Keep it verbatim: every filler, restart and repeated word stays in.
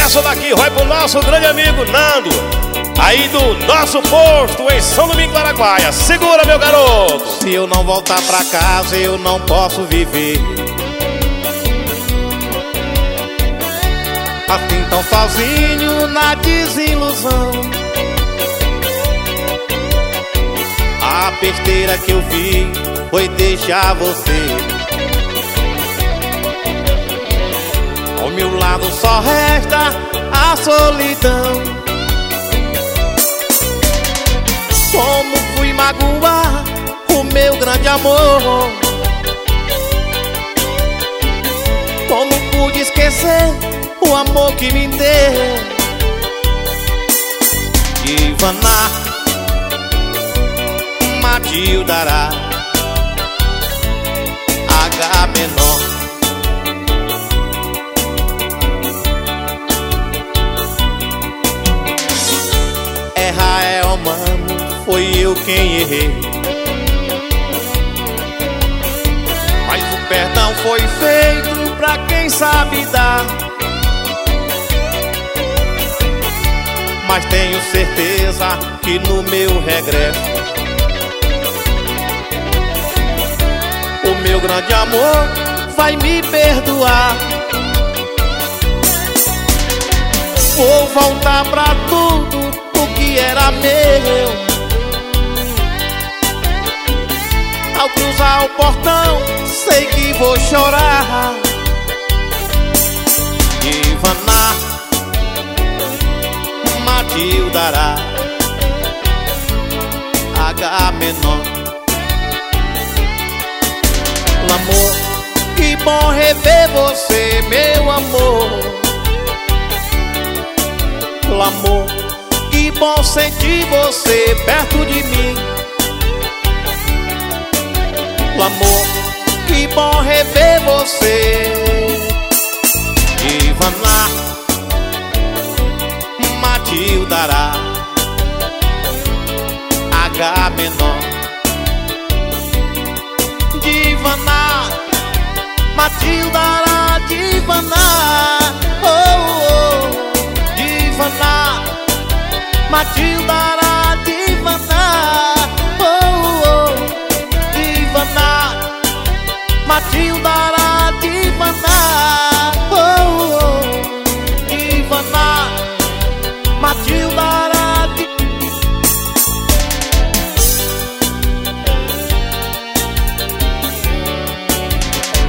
essa daqui vai pro nosso grande amigo Nando, aí do nosso posto em São Domingos do Araguaia. Segura, meu garoto. Se eu não voltar pra casa, eu não posso viver assim tão sozinho na desilusão. A besteira que eu vi foi deixar você. Ao meu lado só resta a solidão. Como fui magoar o meu grande amor? Como pude esquecer o amor que me deu? Ivana, Matilda, H menor. Errar é humano, foi eu quem errei, mas o perdão foi feito pra quem sabe dar. Mas tenho certeza que no meu regresso o meu grande amor vai me perdoar. Vou voltar pra tudo o que era meu. Ao cruzar o portão, sei que vou chorar. Ivana, Matilda, H menor. Amor, que bom rever você, meu amor. Amor, que bom sentir você perto de mim. Amor, que bom rever você. Ivana, Matilda, H menor. Ivana, Matilda, Ivana, oh, oh, Ivana, Matilda.